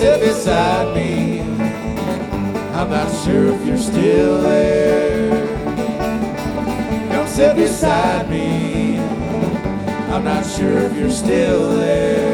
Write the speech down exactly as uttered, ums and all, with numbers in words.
sit beside me. I'm not sure if you're still there. Come sit beside me. I'm not sure if you're still there.